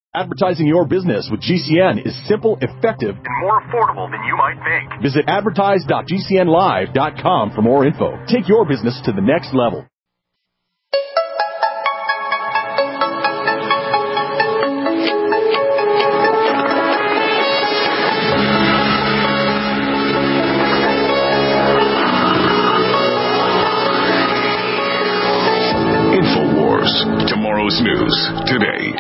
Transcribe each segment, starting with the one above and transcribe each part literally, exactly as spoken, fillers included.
Advertising your business with G C N is simple, effective, and more affordable than you might think. Visit advertise dot g c n live dot com for more info. Take your business to the next level. InfoWars. Tomorrow's news today.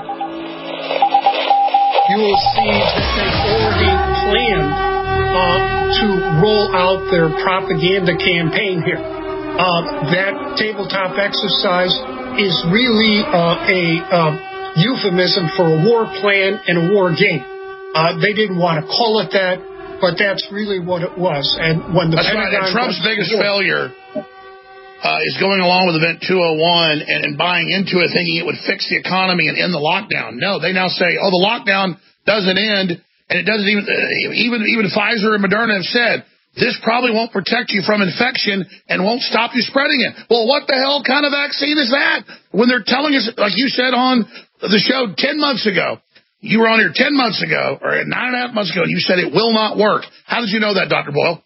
You will see that they already planned uh, to roll out their propaganda campaign here. Uh, that tabletop exercise is really uh, a uh, euphemism for a war plan and a war game. Uh, they didn't want to call it that, but that's really what it was. And when the that's Pentagon right. And Trump's biggest war, failure uh, is going along with Event two oh one and, and buying into it, thinking it would fix the economy and end the lockdown. No, they now say, oh, the lockdown doesn't end, and it doesn't even, even, even Pfizer and Moderna have said, this probably won't protect you from infection and won't stop you spreading it. Well, what the hell kind of vaccine is that? When they're telling us, like you said on the show ten months ago, you were on here ten months ago, or nine and a half months ago, and you said it will not work. How did you know that, Doctor Boyle?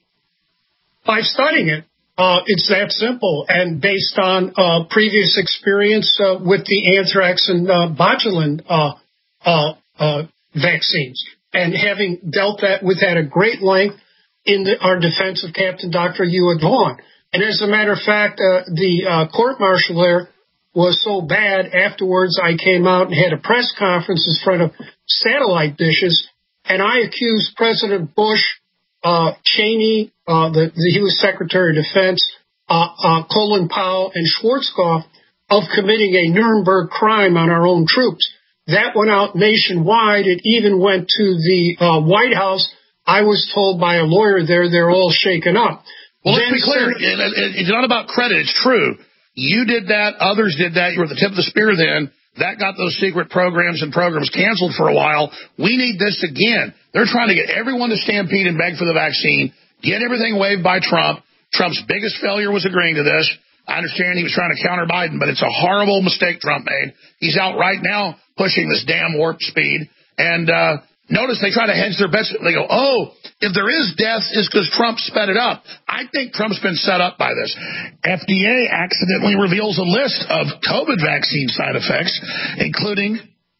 By studying it. Uh, it's that simple, and based on uh, previous experience uh, with the anthrax and uh, botulinum uh, uh, uh, vaccines, and having dealt that with that at great length in the, our defense of Captain Doctor Hewitt Vaughn. And as a matter of fact, uh, the uh, court-martial there was so bad, afterwards I came out and had a press conference in front of satellite dishes, and I accused President Bush, Uh, Cheney, uh, the, the, he was Secretary of Defense, uh, uh, Colin Powell, and Schwarzkopf of committing a Nuremberg crime on our own troops. That went out nationwide. It even went to the uh, White House. I was told by a lawyer there they're all shaken up. Well, let's be clear. It, it, it's not about credit. It's true. You did that. Others did that. You were at the tip of the spear then. That got those secret programs and programs canceled for a while. We need this again. They're trying to get everyone to stampede and beg for the vaccine, get everything waived by Trump. Trump's biggest failure was agreeing to this. I understand he was trying to counter Biden, but it's a horrible mistake Trump made. He's out right now pushing this damn warp speed. And uh, notice they try to hedge their bets. They go, oh, if there is death, it's because Trump sped it up. I think Trump's been set up by this. F D A accidentally reveals a list of COVID vaccine side effects, including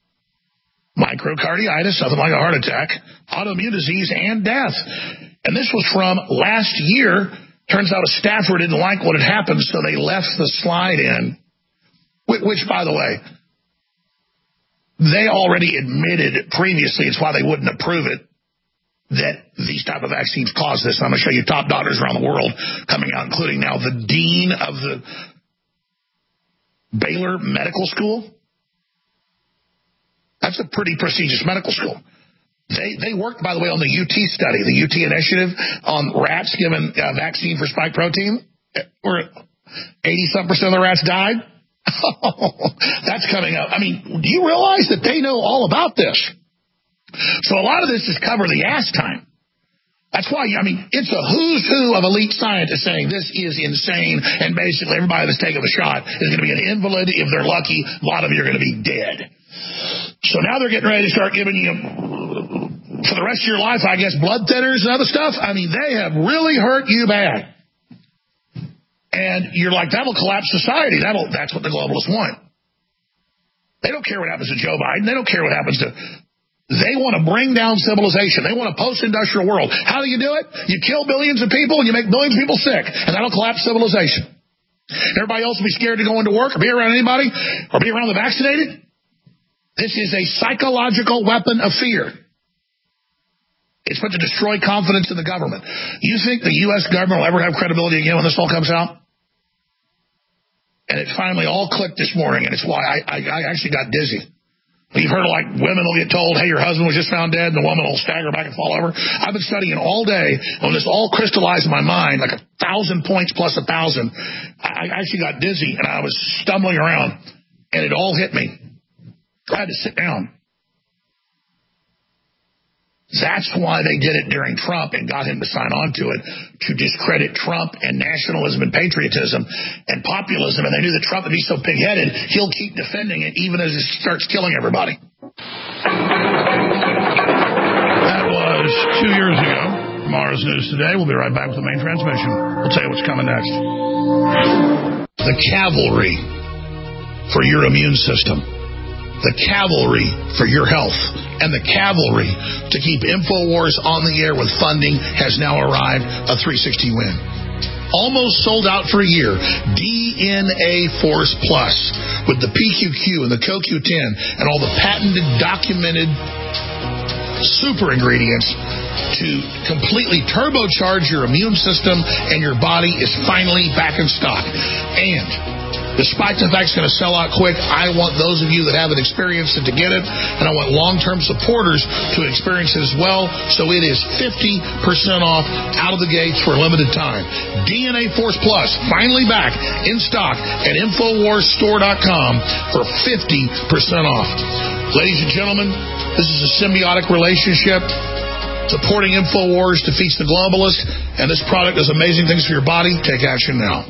microcarditis, something like a heart attack, autoimmune disease, and death. And this was from last year. Turns out a staffer didn't like what had happened, so they left the slide in, which, by the way, they already admitted previously, it's why they wouldn't approve it, that these type of vaccines cause this. I'm going to show you top doctors around the world coming out, including now the dean of the Baylor Medical School. That's a pretty prestigious medical school. They they worked, by the way, on the U T study, the U T initiative on rats given uh, vaccine for spike protein, where eighty-some percent of the rats died. That's coming up. I mean, do you realize that they know all about this? So a lot of this is cover the ass time. That's why, I mean, it's a who's who of elite scientists saying this is insane, and basically everybody that's taking the shot is going to be an invalid. If they're lucky, a lot of you are going to be dead. So now they're getting ready to start giving you, for the rest of your life, I guess, blood thinners and other stuff. I mean, they have really hurt you bad. And you're like, that'll collapse society. That'll, that's what the globalists want. They don't care what happens to Joe Biden. They don't care what happens to... They want to bring down civilization. They want a post-industrial world. How do you do it? You kill billions of people and you make billions of people sick, and that'll collapse civilization. Everybody else will be scared to go into work or be around anybody or be around the vaccinated. This is a psychological weapon of fear. It's meant to destroy confidence in the government. You think the U S government will ever have credibility again when this all comes out? And it finally all clicked this morning, and it's why I, I, I actually got dizzy. You've heard of, like, women will get told, hey, your husband was just found dead, and the woman will stagger back and fall over. I've been studying all day, and when this all crystallized in my mind, like a thousand points plus a thousand, I actually got dizzy, and I was stumbling around, and it all hit me. I had to sit down. That's why they did it during Trump and got him to sign on to it, to discredit Trump and nationalism and patriotism and populism. And they knew that Trump would be so pig-headed, he'll keep defending it even as it starts killing everybody. two years ago. Tomorrow's News Today. We'll be right back with the main transmission. We'll tell you what's coming next. The cavalry for your immune system. The cavalry for your health. And the cavalry to keep InfoWars on the air with funding has now arrived. A three sixty win. Almost sold out for a year. D N A Force Plus with the P Q Q and the C O Q ten and all the patented, documented super ingredients to completely turbocharge your immune system, and your body is finally back in stock. And despite the fact it's going to sell out quick, I want those of you that haven't experienced it to get it, and I want long-term supporters to experience it as well, so it is fifty percent off out of the gates for a limited time. D N A Force Plus, finally back in stock at Infowars Store dot com for fifty percent off. Ladies and gentlemen, this is a symbiotic relationship. Supporting InfoWars defeats the globalist, and this product does amazing things for your body. Take action now.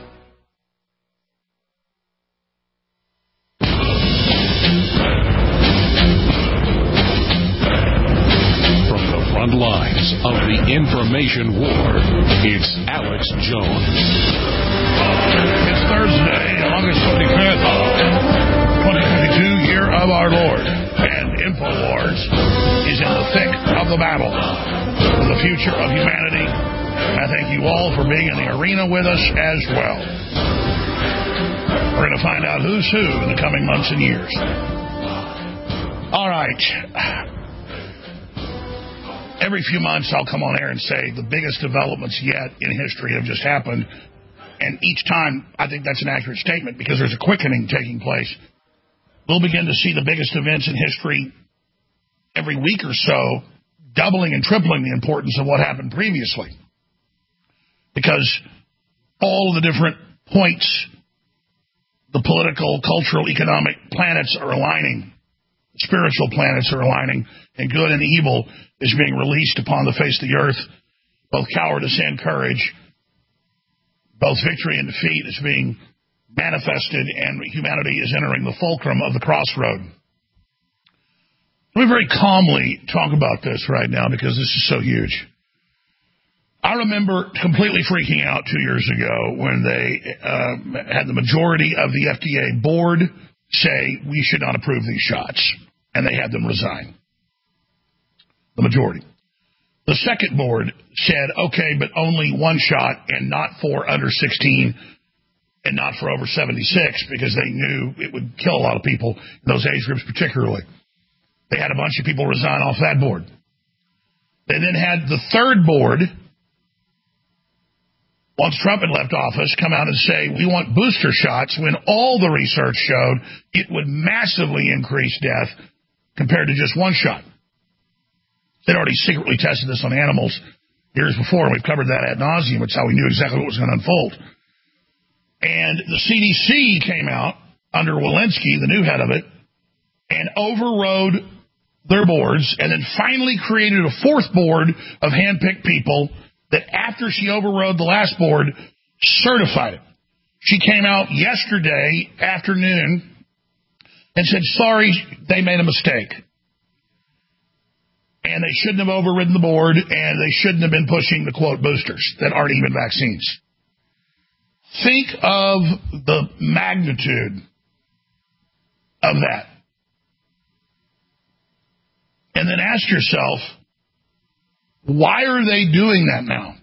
Lines of the information war. It's Alex Jones. It's Thursday, August twenty-fifth, twenty twenty-two, year of our Lord. And InfoWars is in the thick of the battle for the future of humanity. I thank you all for being in the arena with us as well. We're going to find out who's who in the coming months and years. All right. Every few months I'll come on air and say the biggest developments yet in history have just happened. And each time I think that's an accurate statement because there's a quickening taking place. We'll begin to see the biggest events in history every week or so, doubling and tripling the importance of what happened previously. Because all of the different points, the political, cultural, economic planets are aligning. Spiritual planets are aligning, and good and evil is being released upon the face of the earth. Both cowardice and courage, both victory and defeat is being manifested, and humanity is entering the fulcrum of the crossroad. Let me very calmly talk about this right now because this is so huge. I remember completely freaking out two years ago when they uh, had the majority of the F D A board say we should not approve these shots, and they had them resign. The majority. The second board said, okay, but only one shot and not for under sixteen and not for over seventy-six because they knew it would kill a lot of people in those age groups particularly. They had a bunch of people resign off that board. They then had the third board, once Trump had left office, come out and say, we want booster shots when all the research showed it would massively increase death compared to just one shot. They'd already secretly tested this on animals years before, and we've covered that ad nauseum. It's how we knew exactly what was going to unfold. And the C D C came out under Walensky, the new head of it, and overrode their boards, and then finally created a fourth board of hand-picked people that after she overrode the last board, certified it. She came out yesterday afternoon and said, sorry, they made a mistake. And they shouldn't have overridden the board, and they shouldn't have been pushing the, quote, boosters that aren't even vaccines. Think of the magnitude of that. And then ask yourself, why are they doing that now?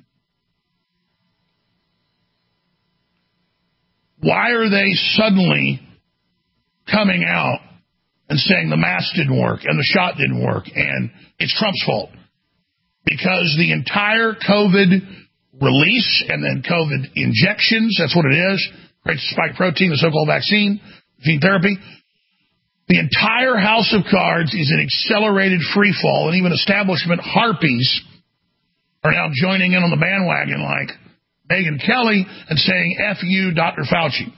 Why are they suddenly coming out and saying the mask didn't work and the shot didn't work and it's Trump's fault? Because the entire COVID release and then COVID injections, that's what it is, creates spike protein, the so-called vaccine, gene therapy. The entire house of cards is an accelerated free fall, and even establishment harpies are now joining in on the bandwagon like Megyn Kelly and saying, F you, Doctor Fauci.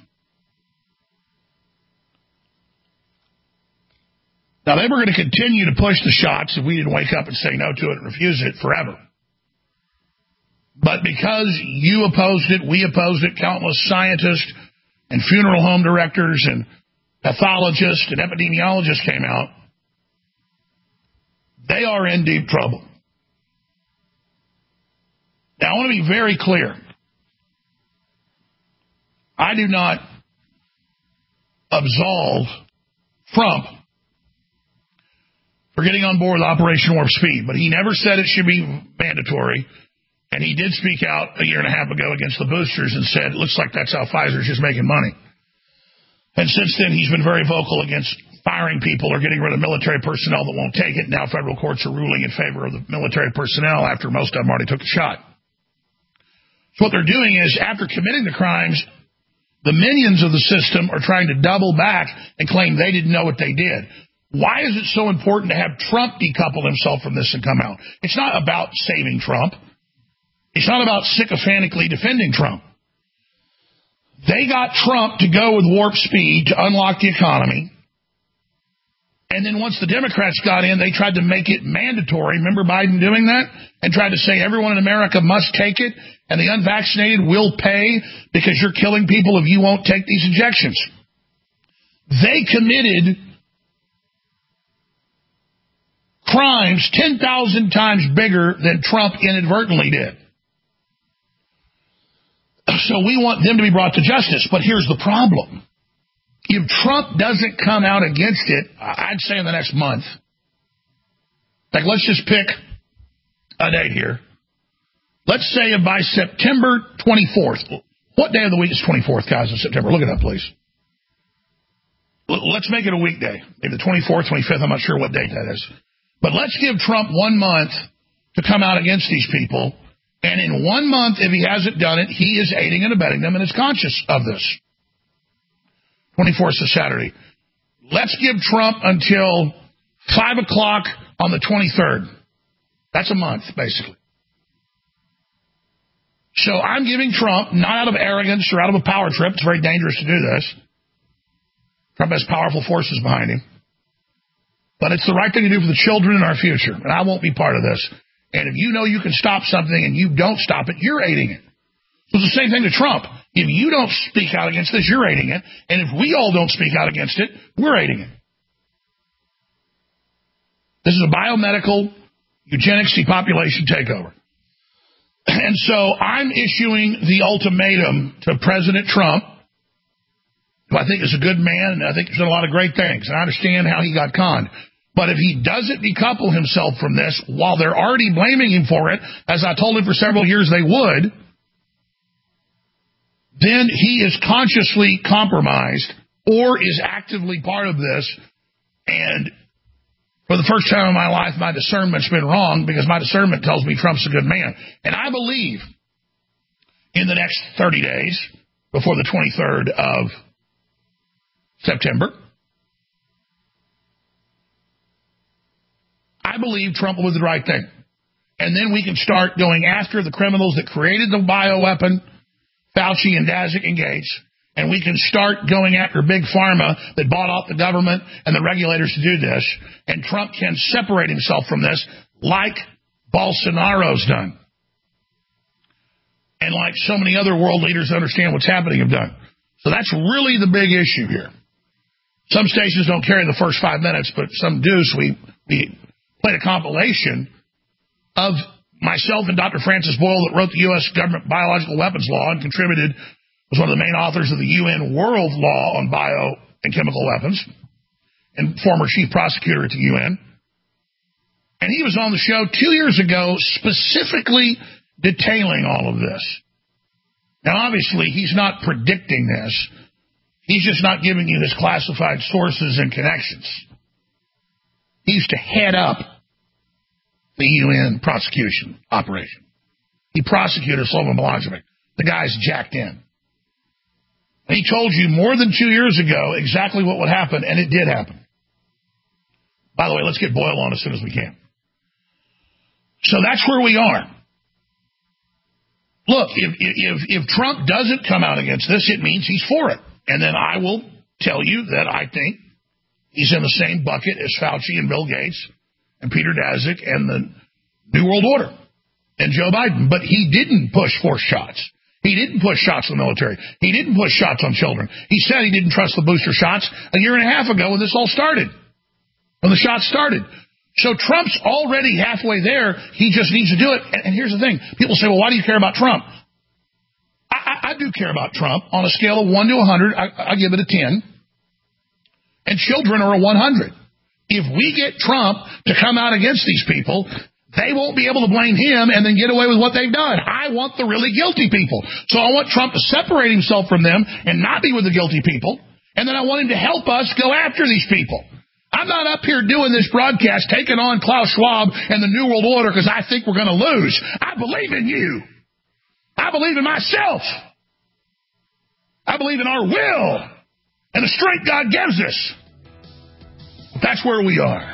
Now, they were going to continue to push the shots if we didn't wake up and say no to it and refuse it forever. But because you opposed it, we opposed it, countless scientists and funeral home directors and pathologists and epidemiologists came out, they are in deep trouble. Now, I want to be very clear. I do not absolve Trump for getting on board with Operation Warp Speed, but he never said it should be mandatory, and he did speak out a year and a half ago against the boosters and said, it looks like that's how Pfizer's just making money. And since then, he's been very vocal against firing people or getting rid of military personnel that won't take it. Now federal courts are ruling in favor of the military personnel after most of them already took the shot. So what they're doing is, after committing the crimes, the minions of the system are trying to double back and claim they didn't know what they did. Why is it so important to have Trump decouple himself from this and come out? It's not about saving Trump. It's not about sycophantically defending Trump. They got Trump to go with warp speed to unlock the economy. And then once the Democrats got in, they tried to make it mandatory. Remember Biden doing that? And tried to say everyone in America must take it, and the unvaccinated will pay because you're killing people if you won't take these injections. They committed crimes ten thousand times bigger than Trump inadvertently did. So we want them to be brought to justice. But here's the problem. If Trump doesn't come out against it, I'd say in the next month, like let's just pick a date here. Let's say by September twenty-fourth. What day of the week is twenty-fourth, guys, in September? Look it up, please. Let's make it a weekday. Maybe the twenty-fourth, twenty-fifth, I'm not sure what date that is. But let's give Trump one month to come out against these people. And in one month, if he hasn't done it, he is aiding and abetting them and is conscious of this. twenty-fourth is Saturday. Let's give Trump until five o'clock on the twenty-third. That's a month, basically. So I'm giving Trump, not out of arrogance or out of a power trip. It's very dangerous to do this. Trump has powerful forces behind him. But it's the right thing to do for the children in our future. And I won't be part of this. And if you know you can stop something and you don't stop it, you're aiding it. So it's the same thing to Trump. If you don't speak out against this, you're aiding it. And if we all don't speak out against it, we're aiding it. This is a biomedical eugenics depopulation takeover. And so I'm issuing the ultimatum to President Trump, who I think is a good man, and I think he's done a lot of great things. And I understand how he got conned. But if he doesn't decouple himself from this, while they're already blaming him for it, as I told him for several years they would, then he is consciously compromised or is actively part of this. And for the first time in my life, my discernment's been wrong, because my discernment tells me Trump's a good man. And I believe in the next thirty days, before the twenty-third of September, I believe Trump will do the right thing. And then we can start going after the criminals that created the bioweapon, Fauci and Daszak and Gates, and we can start going after Big Pharma that bought out the government and the regulators to do this, and Trump can separate himself from this like Bolsonaro's done. And like so many other world leaders that understand what's happening have done. So that's really the big issue here. Some stations don't carry the first five minutes, but some do, so we, we played a compilation of myself and Doctor Francis Boyle that wrote the U S government biological weapons law and contributed, was one of the main authors of the U N World Law on Bio and Chemical Weapons, and former chief prosecutor at the U N. And he was on the show two years ago specifically detailing all of this. Now, obviously, he's not predicting this. He's just not giving you his classified sources and connections. He used to head up the U N prosecution operation. He prosecuted Slobodan Milosevic. The guy's jacked in. And he told you more than two years ago exactly what would happen, and it did happen. By the way, let's get Boyle on as soon as we can. So that's where we are. Look, if, if, if Trump doesn't come out against this, it means he's for it. And then I will tell you that I think he's in the same bucket as Fauci and Bill Gates and Peter Daszak and the New World Order and Joe Biden. But he didn't push force shots. He didn't push shots on the military. He didn't push shots on children. He said he didn't trust the booster shots a year and a half ago when this all started, when the shots started. So Trump's already halfway there. He just needs to do it. And, and here's the thing. People say, well, why do you care about Trump? I, I, I do care about Trump. On a scale of one to one hundred, I, I give it a ten. And children are a one hundred. If we get Trump to come out against these people, they won't be able to blame him and then get away with what they've done. I want the really guilty people. So I want Trump to separate himself from them and not be with the guilty people. And then I want him to help us go after these people. I'm not up here doing this broadcast, taking on Klaus Schwab and the New World Order because I think we're going to lose. I believe in you. I believe in myself. I believe in our will and the strength God gives us. That's where we are.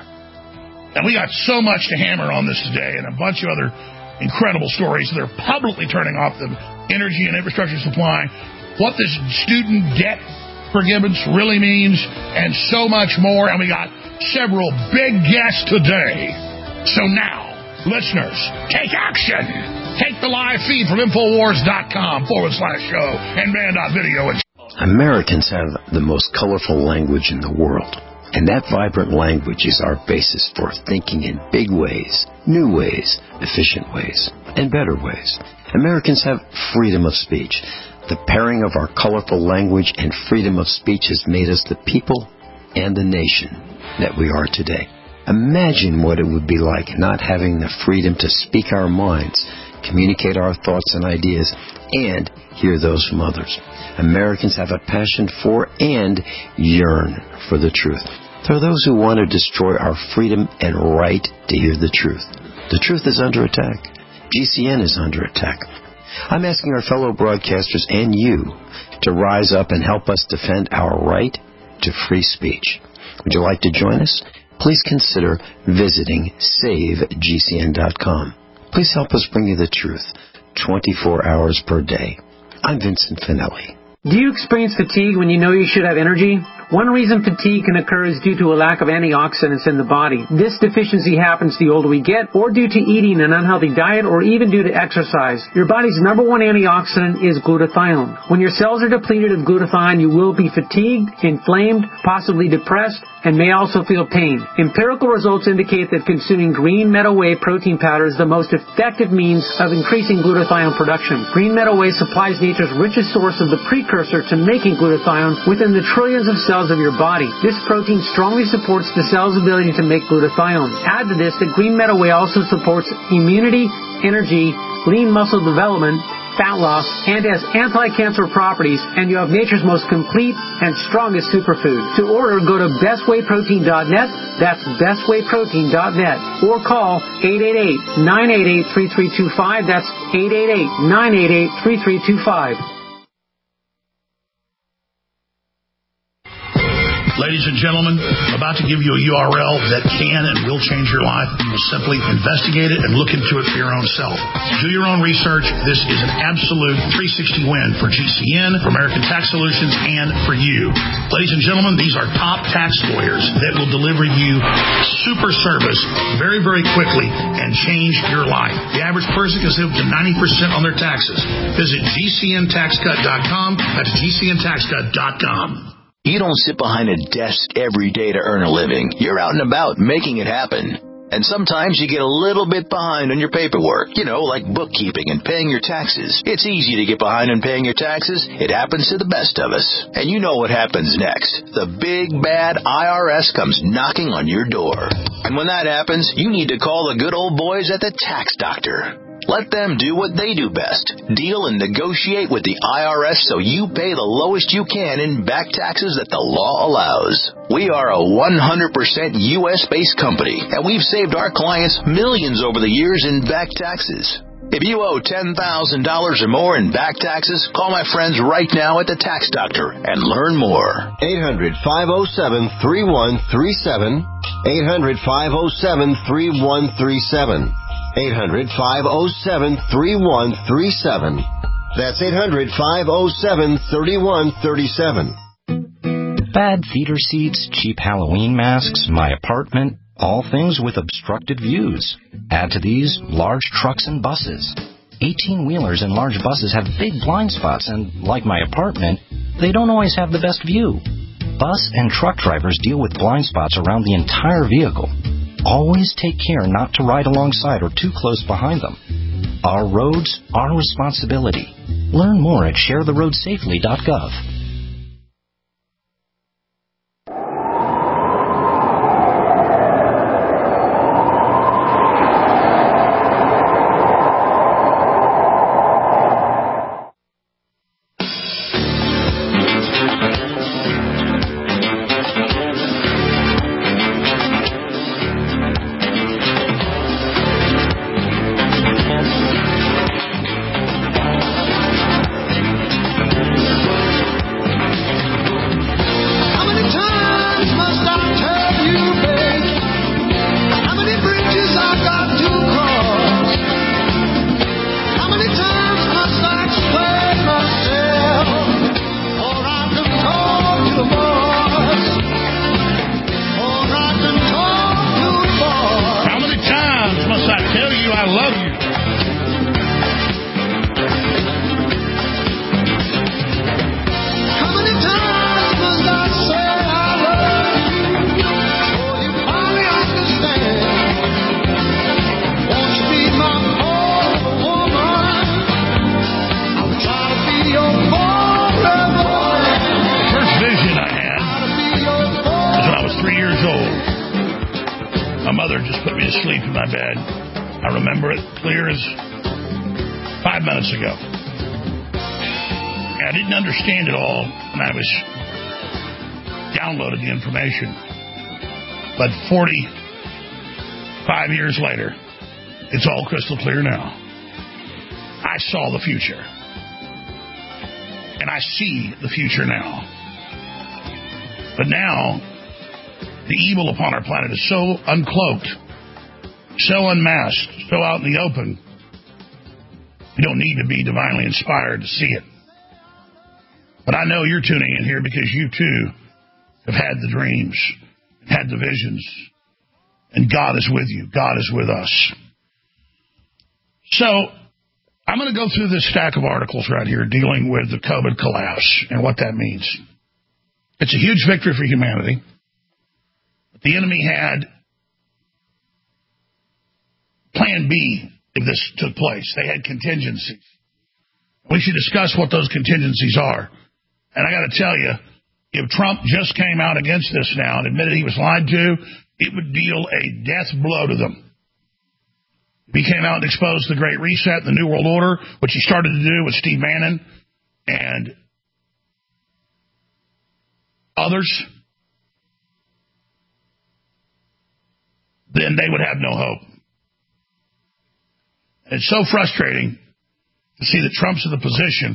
And we got so much to hammer on this today and a bunch of other incredible stories. They're publicly turning off the energy and infrastructure supply, what this student debt forgiveness really means, and so much more. And we got several big guests today. So now, listeners, take action. Take the live feed from Infowars.com forward slash show and man.video. Americans have the most colorful language in the world. And that vibrant language is our basis for thinking in big ways, new ways, efficient ways, and better ways. Americans have freedom of speech. The pairing of our colorful language and freedom of speech has made us the people and the nation that we are today. Imagine what it would be like not having the freedom to speak our minds, communicate our thoughts and ideas, and hear those from others. Americans have a passion for and yearn for the truth. There are those who want to destroy our freedom and right to hear the truth. The truth is under attack. G C N is under attack. I'm asking our fellow broadcasters and you to rise up and help us defend our right to free speech. Would you like to join us? Please consider visiting save G C N dot com. Please help us bring you the truth twenty-four hours per day. I'm Vincent Finelli. Do you experience fatigue when you know you should have energy? One reason fatigue can occur is due to a lack of antioxidants in the body. This deficiency happens the older we get, or due to eating an unhealthy diet, or even due to exercise. Your body's number one antioxidant is glutathione. When your cells are depleted of glutathione, you will be fatigued, inflamed, possibly depressed, and may also feel pain. Empirical results indicate that consuming green meadow whey protein powder is the most effective means of increasing glutathione production. Green meadow whey supplies nature's richest source of the precursor to making glutathione within the trillions of cells of your body. This protein strongly supports the cell's ability to make glutathione. Add to this that green meadow whey also supports immunity, energy, lean muscle development, fat loss, and has anti-cancer properties, and you have nature's most complete and strongest superfood. To order, go to best whey protein dot net, that's best whey protein dot net, or call eight eight eight, nine eight eight, three three two five, that's eight eight eight, nine eight eight, three three two five. Ladies and gentlemen, I'm about to give you a U R L that can and will change your life. You will simply investigate it and look into it for your own self. Do your own research. This is an absolute three sixty win for G C N, for American Tax Solutions, and for you. Ladies and gentlemen, these are top tax lawyers that will deliver you super service very, very quickly and change your life. The average person can save up to ninety percent on their taxes. Visit G C N tax cut dot com. That's G C N tax cut dot com. You don't sit behind a desk every day to earn a living. You're out and about making it happen. And sometimes you get a little bit behind on your paperwork, you know, like bookkeeping and paying your taxes. It's easy to get behind on paying your taxes. It happens to the best of us. And you know what happens next. The big, bad I R S comes knocking on your door. And when that happens, you need to call the good old boys at the Tax Doctor. Let them do what they do best. Deal and negotiate with the I R S so you pay the lowest you can in back taxes that the law allows. We are a one hundred percent U S-based company, and we've saved our clients millions over the years in back taxes. If you owe ten thousand dollars or more in back taxes, call my friends right now at the Tax Doctor and learn more. eight hundred, five oh seven, three one three seven. eight hundred, five oh seven, three one three seven. eight hundred, five oh seven, three one three seven. That's eight hundred, five oh seven, three one three seven. Bad theater seats, cheap Halloween masks, my apartment, all things with obstructed views. Add to these large trucks and buses. eighteen-wheelers and large buses have big blind spots, and like my apartment, they don't always have the best view. Bus and truck drivers deal with blind spots around the entire vehicle. always take care not to ride alongside or too close behind them. Our roads, our responsibility. Learn more at share the road safely dot gov. Ago. I didn't understand it all when I was downloading the information. But forty-five years later, it's all crystal clear now. I saw the future. And I see the future now. But now, the evil upon our planet is so uncloaked, so unmasked, so out in the open. You don't need to be divinely inspired to see it. But I know you're tuning in here because you too have had the dreams, had the visions, and God is with you. God is with us. So I'm going to go through this stack of articles right here dealing with the COVID collapse and what that means. It's a huge victory for humanity. But the enemy had plan B. If this took place, they had contingencies. We should discuss what those contingencies are. And I got to tell you, if Trump just came out against this now and admitted he was lied to, it would deal a death blow to them. If he came out and exposed the Great Reset, the New World Order, which he started to do with Steve Bannon and others, then they would have no hope. It's so frustrating to see that Trump's in the position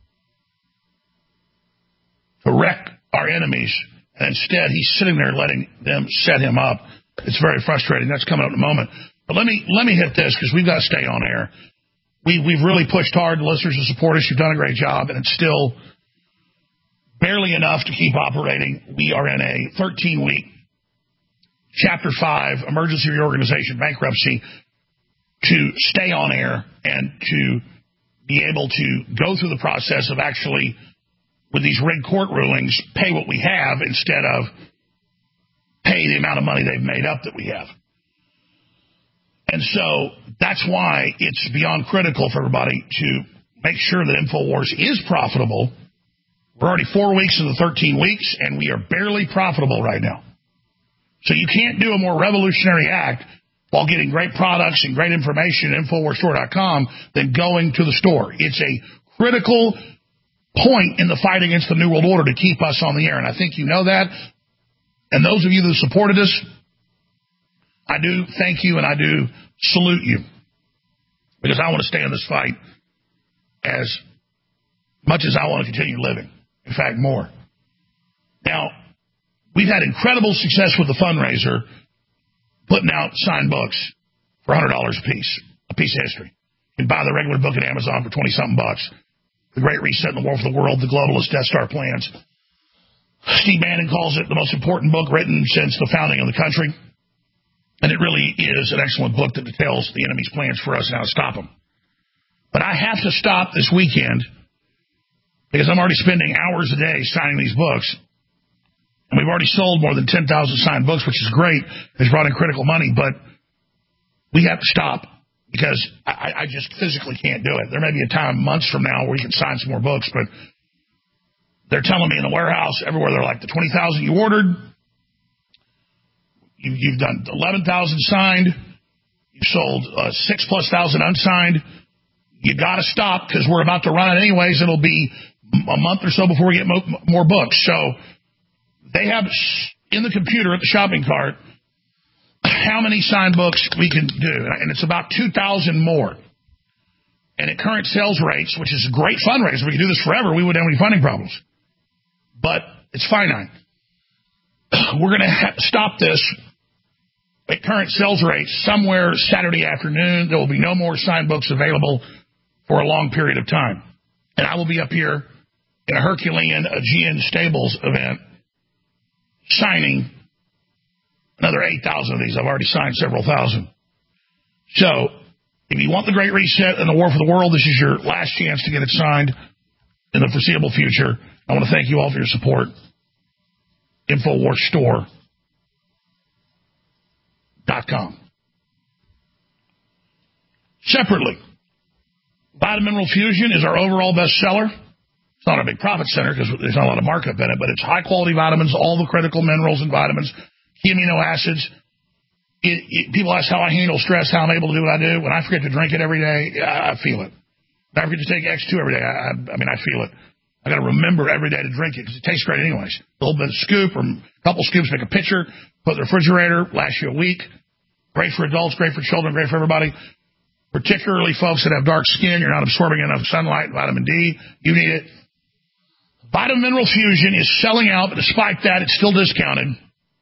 to wreck our enemies, and instead he's sitting there letting them set him up. It's very frustrating. That's coming up in a moment. But let me let me hit this because we've got to stay on air. We, we've really pushed hard. The listeners and supporters, you've done a great job, and it's still barely enough to keep operating. We are in a thirteen-week Chapter five emergency reorganization bankruptcy to stay on air and to be able to go through the process of actually, with these rigged court rulings, pay what we have instead of pay the amount of money they've made up that we have. And so that's why it's beyond critical for everybody to make sure that InfoWars is profitable. We're already four weeks into the thirteen weeks, and we are barely profitable right now. So you can't do a more revolutionary act while getting great products and great information at InfoWars Store dot com than going to the store. It's a critical point in the fight against the New World Order to keep us on the air, and I think you know that. And those of you that supported us, I do thank you and I do salute you, because I want to stay in this fight as much as I want to continue living. In fact, more. Now, we've had incredible success with the fundraiser, putting out signed books for one hundred dollars a piece, a piece of history. You can buy the regular book at Amazon for twenty-something bucks. The Great Reset and the War for the World, the Globalist Death Star Plans. Steve Bannon calls it the most important book written since the founding of the country. And it really is an excellent book that details the enemy's plans for us and how to stop them. But I have to stop this weekend because I'm already spending hours a day signing these books. And we've already sold more than ten thousand signed books, which is great. It's brought in critical money, but we have to stop because I, I just physically can't do it. There may be a time months from now where we can sign some more books, but they're telling me in the warehouse everywhere, they're like, the twenty thousand you ordered, you, you've done eleven thousand signed, you sold uh, six plus thousand unsigned. You got to stop because we're about to run it anyways. It'll be a month or so before we get mo- more books. So they have in the computer at the shopping cart how many signed books we can do, and it's about two thousand more. And at current sales rates, which is a great fundraiser, we could do this forever, we wouldn't have any funding problems. But it's finite. We're going to ha- stop this at current sales rates somewhere Saturday afternoon. There will be no more signed books available for a long period of time. And I will be up here in a Herculean Aegean Stables event signing another eight thousand of these. I've already signed several thousand. So if you want the Great Reset and the War for the World, this is your last chance to get it signed in the foreseeable future. I want to thank you all for your support. Infowars Store dot com. Separately, Vitamin Mineral Fusion is our overall bestseller. It's not a big profit center because there's not a lot of markup in it, but it's high-quality vitamins, all the critical minerals and vitamins, key amino acids. It, it, people ask how I handle stress, how I'm able to do what I do. When I forget to drink it every day, I, I feel it. When I forget to take X two every day, I, I mean, I feel it. I got to remember every day to drink it because it tastes great anyways. A little bit of scoop or a couple scoops, make a pitcher, put in the refrigerator, lasts you a week. Great for adults, great for children, great for everybody. Particularly folks that have dark skin, you're not absorbing enough sunlight, vitamin D, you need it. Vitamin Mineral Fusion is selling out, but despite that, it's still discounted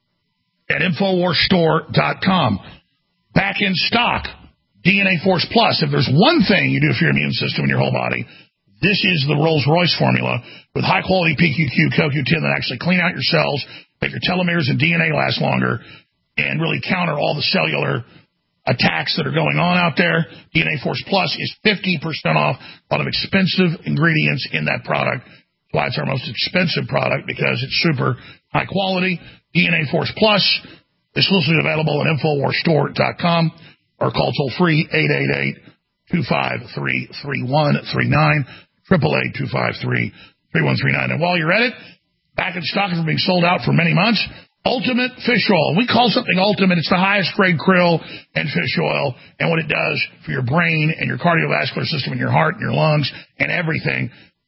at Infowars Store dot com. Back in stock, D N A Force Plus. If there's one thing you do for your immune system in your whole body, this is the Rolls-Royce formula with high-quality P Q Q, Co Q ten that actually clean out your cells, make your telomeres and D N A last longer, and really counter all the cellular attacks that are going on out there. D N A Force Plus is fifty percent off a lot of expensive ingredients in that product. That's why it's our most expensive product, because it's super high quality. D N A Force Plus, exclusively available at Infowars Store dot com or call toll-free eight eight eight, two five three, three one three nine, eight eight eight, two five three, three one three nine. And while you're at it, back in stock and being sold out for many months, Ultimate Fish Oil. We call something ultimate. It's the highest grade krill and fish oil, and what it does for your brain and your cardiovascular system and your heart and your lungs and everything.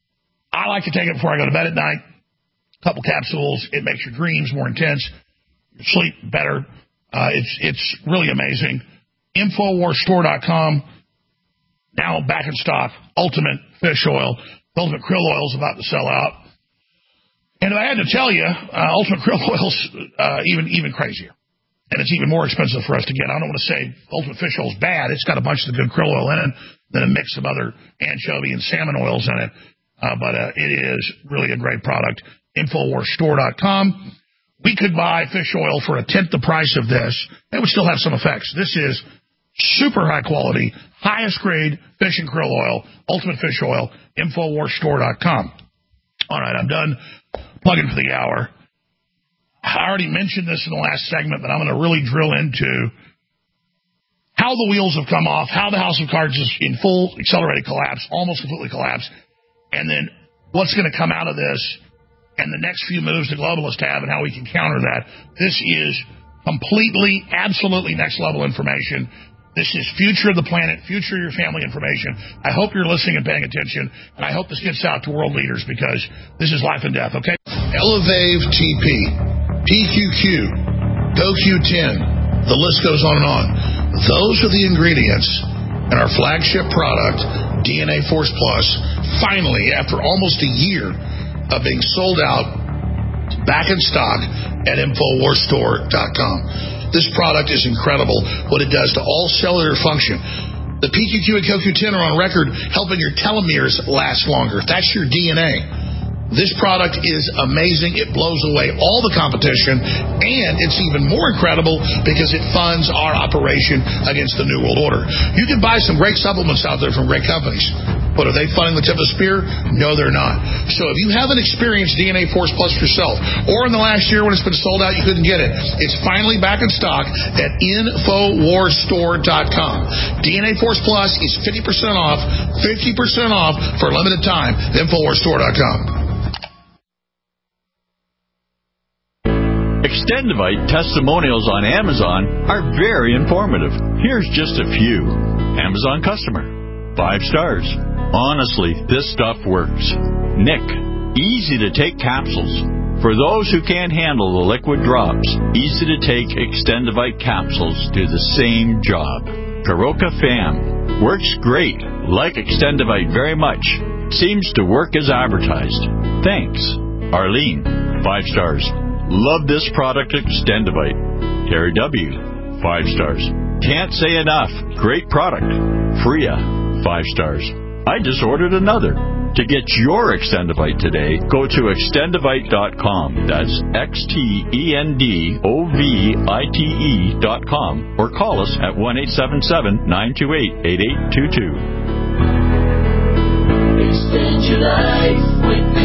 I like to take it before I go to bed at night. A couple capsules. It makes your dreams more intense, your sleep better. Uh, it's it's really amazing. Infowars Store dot com. Now back in stock. Ultimate Fish Oil. Ultimate Krill Oil is about to sell out. And if I had to tell you, uh, Ultimate Krill Oil's uh, even even crazier. And it's even more expensive for us to get. I don't want to say Ultimate Fish Oil's bad. It's got a bunch of the good krill oil in it, then a mix of other anchovy and salmon oils in it. Uh, but uh, it is really a great product. Infowars Store dot com. We could buy fish oil for a tenth the price of this. It would still have some effects. This is super high quality, highest grade fish and krill oil, Ultimate Fish Oil, Infowars Store dot com. All right, I'm done plugging for the hour. I already mentioned this in the last segment, but I'm going to really drill into how the wheels have come off, how the House of Cards is in full accelerated collapse, almost completely collapsed, and then what's going to come out of this and the next few moves the globalists have and how we can counter that. This is completely, absolutely next level information. This is future of the planet, future of your family information. I hope you're listening and paying attention, and I hope this gets out to world leaders because this is life and death, okay? Elevave T P, P Q Q, Co Q ten, the list goes on and on. Those are the ingredients in our flagship product, D N A Force Plus, finally, after almost a year of being sold out, back in stock at Infowars Store dot com. This product is incredible, what it does to all cellular function. The P Q Q and Co Q ten are on record helping your telomeres last longer. That's your D N A. This product is amazing. It blows away all the competition, and it's even more incredible because it funds our operation against the New World Order. You can buy some great supplements out there from great companies. But are they funding the tip of the spear? No, they're not. So if you haven't experienced D N A Force Plus yourself, or in the last year when it's been sold out, you couldn't get it, it's finally back in stock at Infowars Store dot com. D N A Force Plus is fifty percent off, fifty percent off for a limited time. Infowars Store dot com. Extendivite testimonials on Amazon are very informative. Here's just a few. Amazon customer. Five stars. Honestly, this stuff works. Nick. Easy to take capsules. For those who can't handle the liquid drops, easy to take Extendivite capsules do the same job. Karoka Fam. Works great. Like Extendivite very much. Seems to work as advertised. Thanks. Arlene. Five stars. Love this product, Extendivite. Terry W. Five stars. Can't say enough. Great product. Freya. Five stars. I just ordered another. To get your Extendivite today, go to extendivite dot com. That's X T E N D O V I T E dot com. Or call us at one eight seven seven, nine two eight, eight eight two two. Extend your life with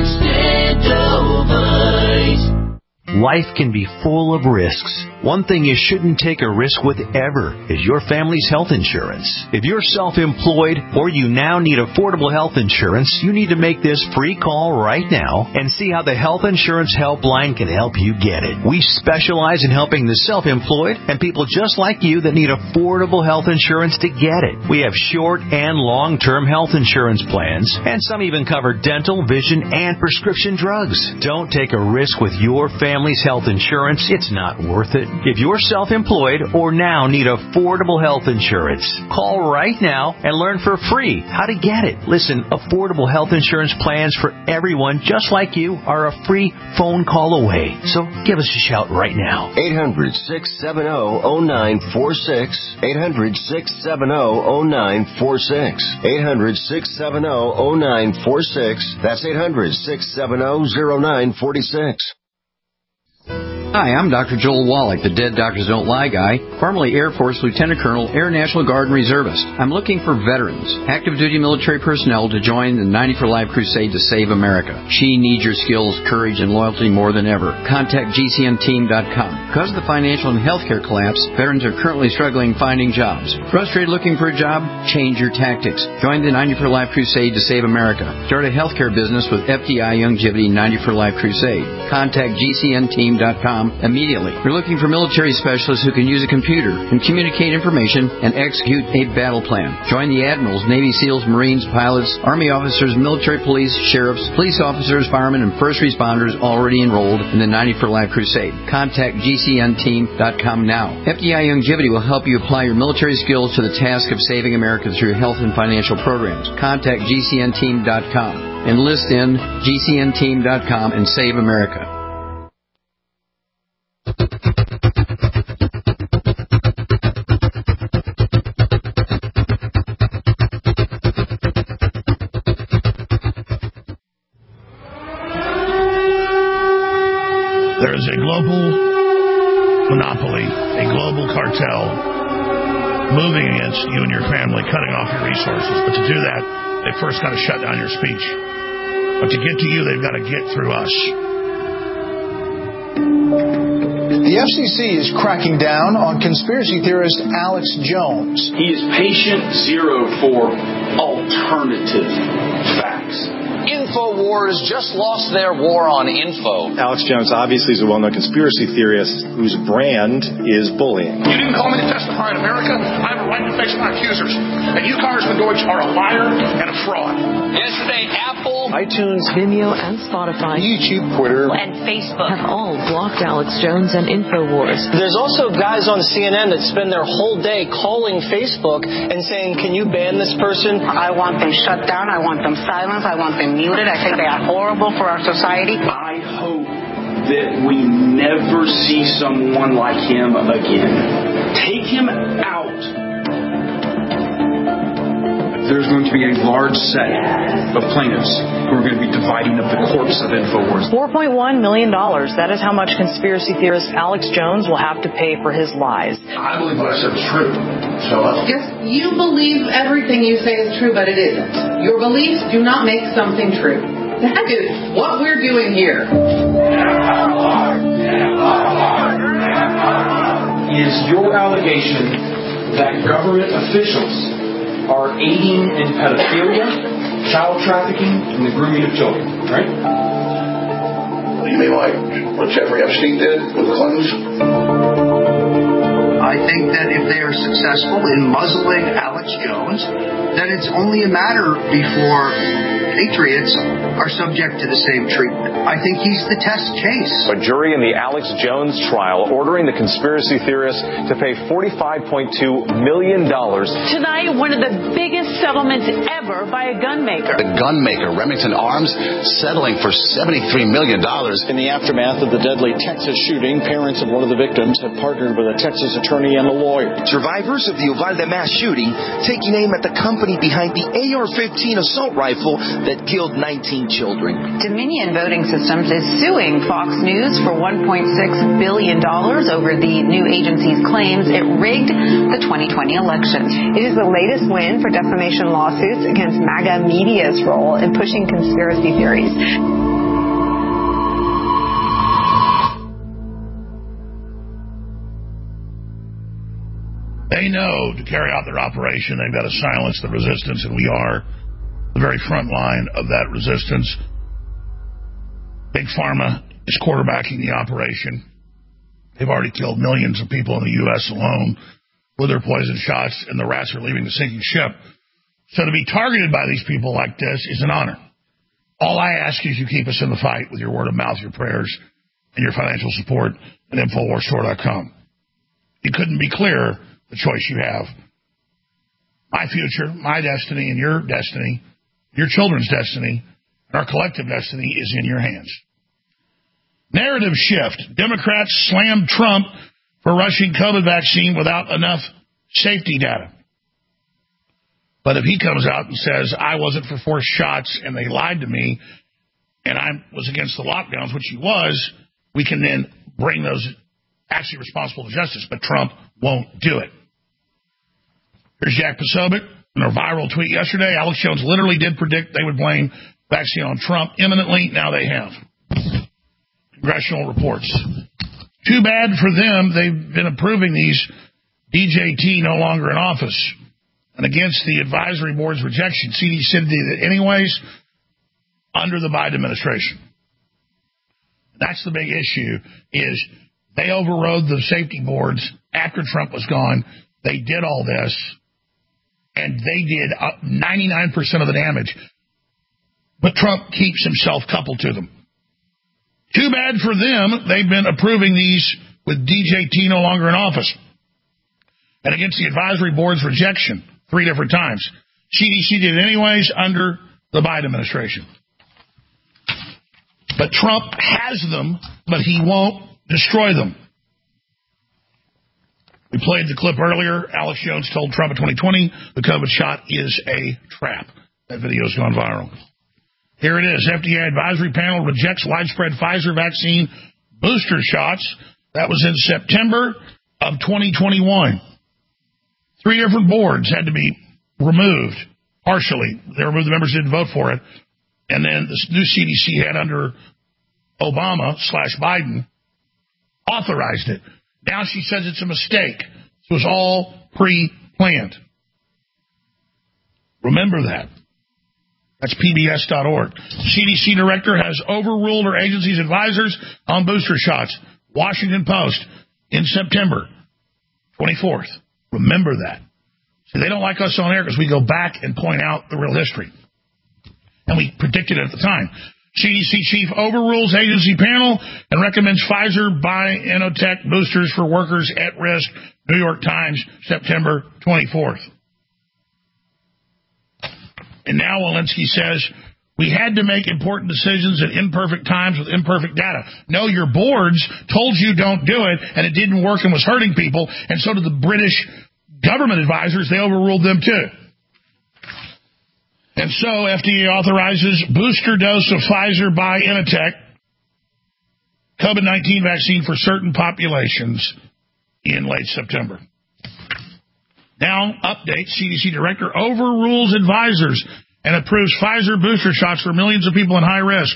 Extendivite. Life can be full of risks. One thing you shouldn't take a risk with ever is your family's health insurance. If you're self-employed or you now need affordable health insurance, you need to make this free call right now and see how the Health Insurance Helpline can help you get it. We specialize in helping the self-employed and people just like you that need affordable health insurance to get it. We have short and long-term health insurance plans, and some even cover dental, vision, and prescription drugs. Don't take a risk with your family's health insurance. It's not worth it. If you're self-employed or now need affordable health insurance, call right now and learn for free how to get it. Listen, affordable health insurance plans for everyone just like you are a free phone call away. So give us a shout right now. eight hundred, six seven zero, zero nine four six. eight hundred, six seven zero, zero nine four six. eight hundred, six seven zero, zero nine four six. That's eight hundred, six seven zero, zero nine four six. Hi, I'm Doctor Joel Wallach, the Dead Doctors Don't Lie guy, formerly Air Force Lieutenant Colonel, Air National Guard and Reservist. I'm looking for veterans, active duty military personnel to join the ninety for Life crusade to save America. She needs your skills, courage, and loyalty more than ever. Contact G C N team dot com. Because of the financial and healthcare collapse, veterans are currently struggling finding jobs. Frustrated looking for a job? Change your tactics. Join the ninety for Life crusade to save America. Start a healthcare business with F D I Youngevity ninety for Life crusade. Contact G C N team dot com immediately. We're looking for military specialists who can use a computer and communicate information and execute a battle plan. Join the admirals, Navy SEALs, Marines, pilots, Army officers, military police, sheriffs, police officers, firemen, and first responders already enrolled in the ninety for Life crusade. Contact G C N team dot com now. F D I Youngevity will help you apply your military skills to the task of saving America through health and financial programs. Contact G C N team dot com. Enlist in G C N team dot com and save America. There is a global monopoly, a global cartel moving against you and your family, cutting off your resources. But to do that, they first got to shut down your speech. But to get to you, they've got to get through us. The F C C is cracking down on conspiracy theorist Alex Jones. He is patient zero for alternative facts. InfoWars just lost their war on info. Alex Jones obviously is a well-known conspiracy theorist whose brand is bullying. You didn't call me to testify in America. I have a right to face my accusers. And you, Congressman Deutsch, are a liar and a fraud. Yesterday, Apple, iTunes, Vimeo, and Spotify, YouTube, Twitter, and Facebook have all blocked Alex Jones and InfoWars. There's also guys on C N N that spend their whole day calling Facebook and saying, can you ban this person? I want them shut down. I want them silenced. I want them muted. I think they are horrible for our society. I hope that we never see someone like him again. Take him out. there's going to be a large set of plaintiffs who are going to be dividing up the corpse of InfoWars. four point one million dollars. That is how much conspiracy theorist Alex Jones will have to pay for his lies. I believe what I said is true. So uh, yes, you believe everything you say is true, but it isn't. Your beliefs do not make something true. That is what we're doing here. Is your allegation that government officials are aiding in pedophilia, child trafficking, and the grooming of children, right? You mean like what Jeffrey Epstein did with the Clintons? I think that if they are successful in muzzling Alex Jones, then it's only a matter before patriots are subject to the same treatment. I think he's the test case. A jury in the Alex Jones trial ordering the conspiracy theorist to pay forty-five point two million dollars. Tonight, one of the biggest settlements ever by a gun maker. The gun maker, Remington Arms, settling for seventy-three million dollars. In the aftermath of the deadly Texas shooting, parents of one of the victims have partnered with a Texas attorney and a lawyer. Survivors of the Uvalde mass shooting taking aim at the company behind the A R fifteen assault rifle that killed nineteen children. Dominion Voting Systems is suing Fox News for one point six billion dollars over the new agency's claims it rigged the twenty twenty election. It is the latest win for defamation lawsuits against MAGA media's role in pushing conspiracy theories. They know to carry out their operation, they've got to silence the resistance, and we are the very front line of that resistance. Big Pharma is quarterbacking the operation. They've already killed millions of people in the U S alone with their poison shots, and the rats are leaving the sinking ship. So to be targeted by these people like this is an honor. All I ask is you keep us in the fight with your word of mouth, your prayers, and your financial support at Infowars Store dot com. You couldn't be clearer the choice you have. My future, my destiny, and your destiny, your children's destiny, and our collective destiny is in your hands. Narrative shift. Democrats slammed Trump for rushing COVID vaccine without enough safety data. But if he comes out and says, I wasn't for forced shots and they lied to me and I was against the lockdowns, which he was, we can then bring those actually responsible to justice. But Trump won't do it. Here's Jack Posobiec in a viral tweet yesterday. Alex Jones literally did predict they would blame vaccine on Trump imminently. Now they have. Congressional reports. Too bad for them. They've been approving these D J T no longer in office. And against the advisory board's rejection, C D C did it anyways under the Biden administration. That's the big issue, is they overrode the safety boards after Trump was gone. They did all this, and they did ninety-nine percent of the damage. But Trump keeps himself coupled to them. Too bad for them. They've been approving these with D J T no longer in office. And against the advisory board's rejection, three different times. C D C did it anyways under the Biden administration. But Trump has them, but he won't destroy them. We played the clip earlier. Alex Jones told Trump in twenty twenty the COVID shot is a trap. That video's gone viral. Here it is. F D A advisory panel rejects widespread Pfizer vaccine booster shots. That was in September of twenty twenty-one. Three different boards had to be removed partially. They removed the members who didn't vote for it. And then the new C D C head under Obama slash Biden authorized it. Now she says it's a mistake. It was all pre-planned. Remember that. That's P B S dot org. C D C director has overruled her agency's advisors on booster shots. Washington Post in September twenty-fourth. Remember that. See, they don't like us on air because we go back and point out the real history. And we predicted it at the time. C D C chief overrules agency panel and recommends Pfizer BioNTech boosters for workers at risk. New York Times, September twenty-fourth. And now Walensky says, we had to make important decisions at imperfect times with imperfect data. No, your boards told you don't do it, and it didn't work and was hurting people, and so did the British government advisors. They overruled them too. And so F D A authorizes booster dose of Pfizer BioNTech COVID nineteen vaccine for certain populations in late September. Now, update, C D C director overrules advisors and approves Pfizer booster shots for millions of people in high risk.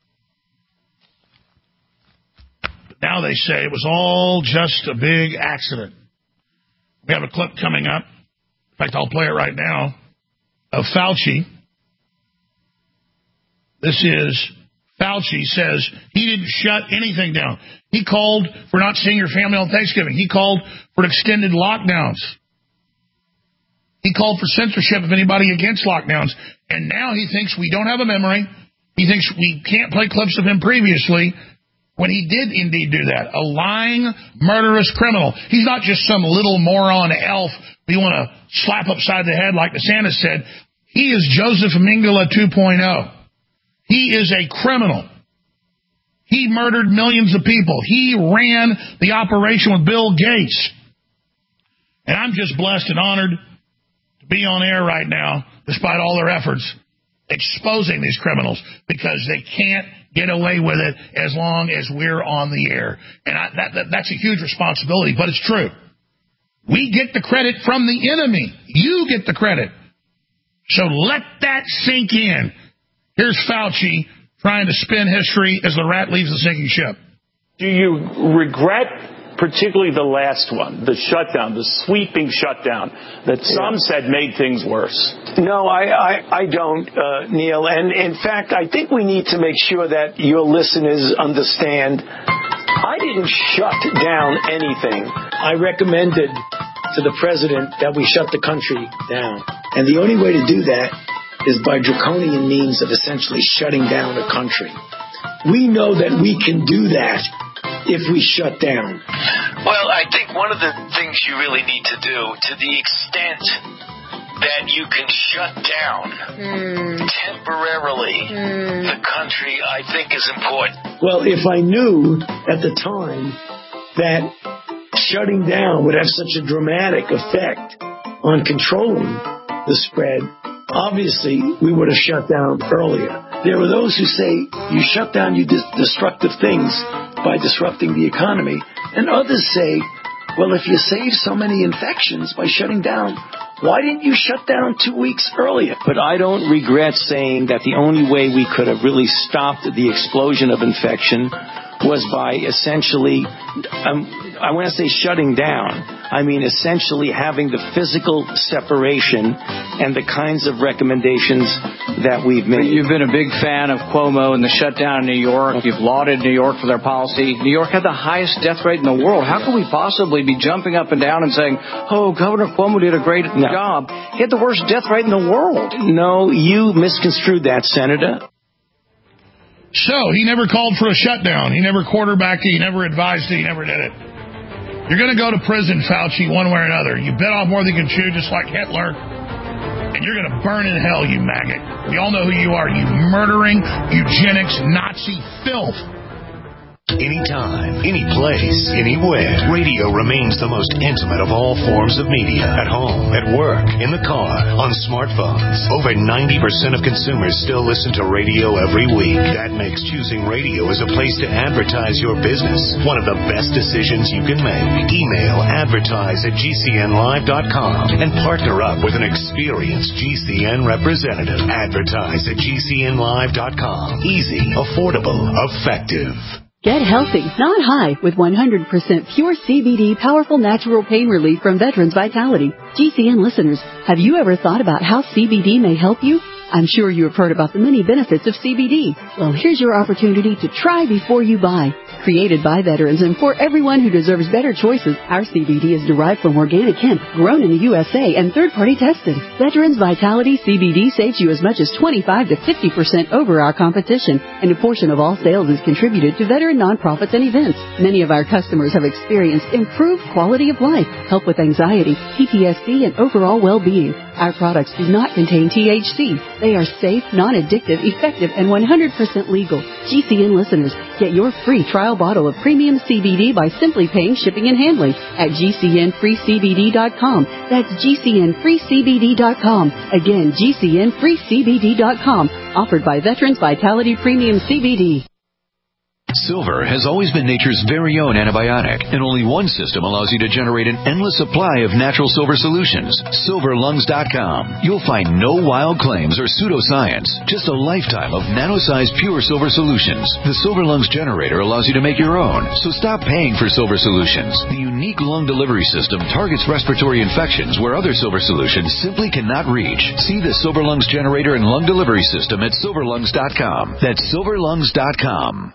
But now they say it was all just a big accident. We have a clip coming up. In fact, I'll play it right now, of Fauci. This is Fauci says he didn't shut anything down. He called for not seeing your family on Thanksgiving. He called for extended lockdowns. He called for censorship of anybody against lockdowns. And now he thinks we don't have a memory. He thinks we can't play clips of him previously when he did indeed do that. A lying, murderous criminal. He's not just some little moron elf we want to slap upside the head like DeSantis said. He is Joseph Mengele two point oh. He is a criminal. He murdered millions of people. He ran the operation with Bill Gates. And I'm just blessed and honored to be on air right now, despite all their efforts, exposing these criminals, because they can't get away with it as long as we're on the air. And I, that, that, that's a huge responsibility, but it's true. We get the credit from the enemy. You get the credit. So let that sink in. Here's Fauci trying to spin history as the rat leaves the sinking ship. Do you regret particularly the last one, the shutdown, the sweeping shutdown that some yeah. said made things worse? No, I, I, I don't, uh, Neil. And in fact, I think we need to make sure that your listeners understand I didn't shut down anything. I recommended to the president that we shut the country down. And the only way to do that is by draconian means of essentially shutting down a country. We know that we can do that if we shut down. Well, I think one of the things you really need to do, to the extent that you can shut down mm. temporarily mm. the country, I think is important. Well, if I knew at the time that shutting down would have such a dramatic effect on controlling the spread, obviously we would have shut down earlier. There are those who say you shut down you dis- destructive things by disrupting the economy, and others say, well, if you save so many infections by shutting down, why didn't you shut down two weeks earlier? But I don't regret saying that the only way we could have really stopped the explosion of infection was by essentially, um, I want to say shutting down. I mean essentially having the physical separation and the kinds of recommendations that we've made. You've been a big fan of Cuomo and the shutdown in New York. You've lauded New York for their policy. New York had the highest death rate in the world. How could we possibly be jumping up and down and saying, oh, Governor Cuomo did a great no. job? He had the worst death rate in the world. No, you misconstrued that, Senator. So, he never called for a shutdown. He never quarterbacked it. He never advised it. He never did it. You're going to go to prison, Fauci, one way or another. You bit off more than you can chew, just like Hitler. And you're going to burn in hell, you maggot. We all know who you are, you murdering, eugenics, Nazi filth. Anytime, any place, anywhere, radio remains the most intimate of all forms of media. At home, at work, in the car, on smartphones. Over ninety percent of consumers still listen to radio every week. That makes choosing radio as a place to advertise your business one of the best decisions you can make. Email advertise at G C N live dot com and partner up with an experienced G C N representative. Advertise at G C N live dot com. Easy, affordable, effective. Get healthy, not high, with one hundred percent pure C B D powerful natural pain relief from Veterans Vitality. G C N listeners, have you ever thought about how C B D may help you? I'm sure you have heard about the many benefits of C B D. Well, here's your opportunity to try before you buy. Created by veterans and for everyone who deserves better choices, our C B D is derived from organic hemp, grown in the U S A, and third-party tested. Veterans Vitality C B D saves you as much as twenty-five to fifty percent over our competition, and a portion of all sales is contributed to veteran nonprofits and events. Many of our customers have experienced improved quality of life, help with anxiety, P T S D, and overall well-being. Our products do not contain T H C. They are safe, non-addictive, effective, and one hundred percent legal. G C N listeners, Get your free trial bottle of premium C B D by simply paying shipping and handling at G C N free C B D dot com. That's G C N free C B D dot com. Again, G C N free C B D dot com. Offered by Veterans Vitality Premium C B D. Silver has always been nature's very own antibiotic, and only one system allows you to generate an endless supply of natural silver solutions. silver lungs dot com. You'll find no wild claims or pseudoscience, just a lifetime of nano-sized pure silver solutions. The Silver Lungs generator allows you to make your own, so stop paying for silver solutions. The unique lung delivery system targets respiratory infections where other silver solutions simply cannot reach. See the Silver Lungs generator and lung delivery system at silver lungs dot com. That's silver lungs dot com.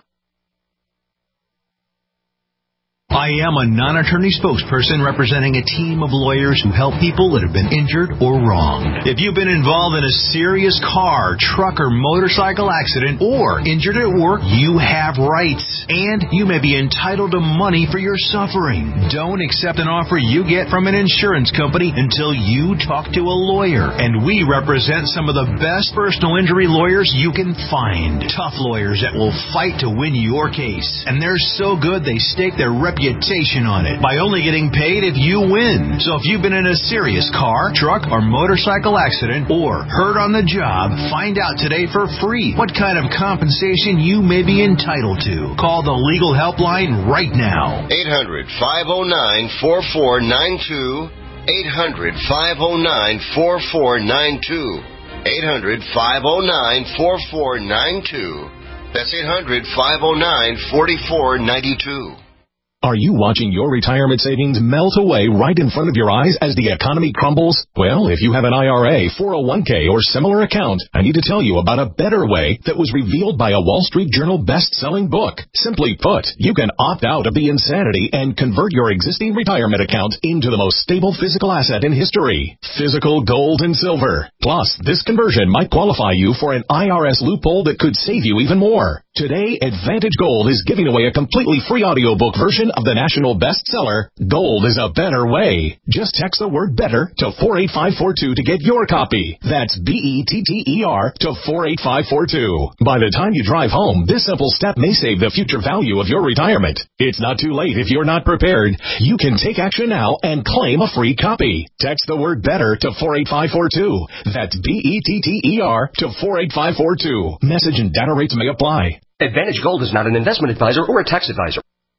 I am a non-attorney spokesperson representing a team of lawyers who help people that have been injured or wronged. If you've been involved in a serious car, truck, or motorcycle accident or injured at work, you have rights, and you may be entitled to money for your suffering. Don't accept an offer you get from an insurance company until you talk to a lawyer, and we represent some of the best personal injury lawyers you can find. Tough lawyers that will fight to win your case, and they're so good they stake their reputation on it by only getting paid if you win. So if you've been in a serious car, truck, or motorcycle accident or hurt on the job, find out today for free what kind of compensation you may be entitled to. Call the legal helpline right now. eight hundred, five oh nine, four four nine two. eight hundred, five oh nine, four four nine two. eight hundred, five oh nine, four four nine two. That's eight hundred, five oh nine, four four nine two. Are you watching your retirement savings melt away right in front of your eyes as the economy crumbles? Well, if you have an I R A, four oh one k, or similar account, I need to tell you about a better way that was revealed by a Wall Street Journal best-selling book. Simply put, you can opt out of the insanity and convert your existing retirement account into the most stable physical asset in history, physical gold and silver. Plus, this conversion might qualify you for an I R S loophole that could save you even more. Today, Advantage Gold is giving away a completely free audiobook version of the national bestseller, Gold is a Better Way. Just text the word better to four eight five four two to get your copy. That's B E T T E R to four eight five four two. By the time you drive home, this simple step may save the future value of your retirement. It's not too late if you're not prepared. You can take action now and claim a free copy. Text the word better to four eight five four two. That's B E T T E R to four eight five four two. Message and data rates may apply. Advantage Gold is not an investment advisor or a tax advisor.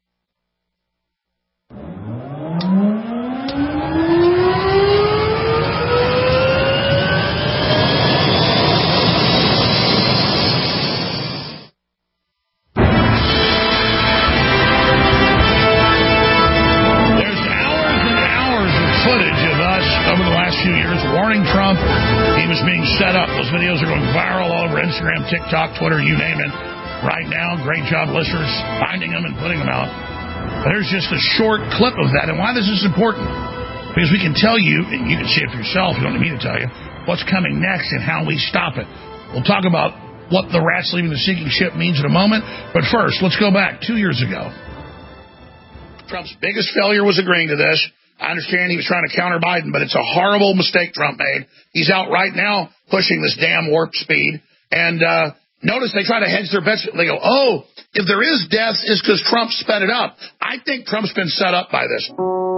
Warning Trump, he was being set up. Those videos are going viral all over Instagram, TikTok, Twitter, you name it. Right now, great job, listeners, finding them and putting them out. There's just a short clip of that, and why this is important. Because we can tell you, and you can see it for yourself, you don't need me to tell you, what's coming next and how we stop it. We'll talk about what the rats leaving the sinking ship means in a moment. But first, let's go back two years ago. Trump's biggest failure was agreeing to this. I understand he was trying to counter Biden, but it's a horrible mistake Trump made. He's out right now pushing this damn warp speed. And uh, notice they try to hedge their bets. They go, oh, if there is death, it's because Trump sped it up. I think Trump's been set up by this.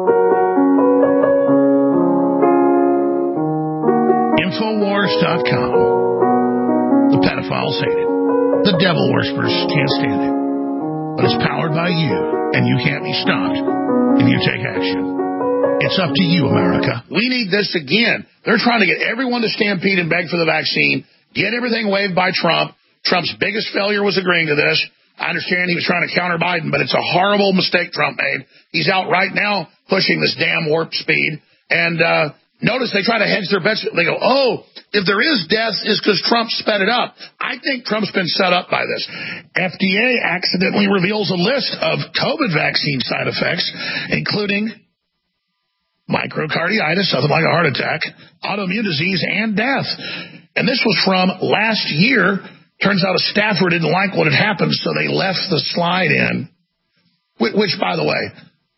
Infowars dot com. The pedophiles hate it. The devil worshippers can't stand it. But it's powered by you, and you can't be stopped if you take action. It's up to you, America. We need this again. They're trying to get everyone to stampede and beg for the vaccine, get everything waived by Trump. Trump's biggest failure was agreeing to this. I understand he was trying to counter Biden, but it's a horrible mistake Trump made. He's out right now pushing this damn warp speed. And uh, notice they try to hedge their bets. They go, oh, if there is death, it's because Trump sped it up. I think Trump's been set up by this. F D A accidentally reveals a list of COVID vaccine side effects, including microcarditis, something like a heart attack, autoimmune disease, and death. And this was from last year. Turns out a staffer didn't like what had happened, so they left the slide in, which, by the way,